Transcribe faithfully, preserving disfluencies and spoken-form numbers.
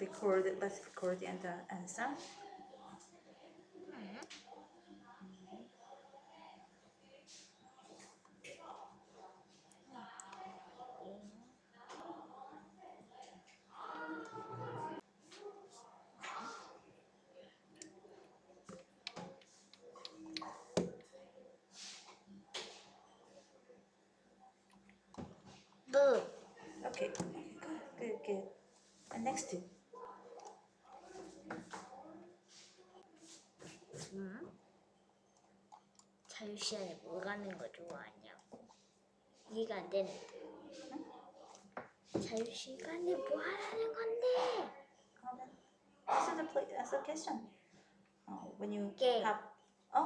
record it. Let's record the answer. Boo. Okay, good, good. And next two. 음? 자유시간에 뭐 가는 거 좋아하냐고. 이해가 안 되는데. 자유시간에 뭐 하라는 건데? Answer the, play, answer the question. Uh, when you Game. have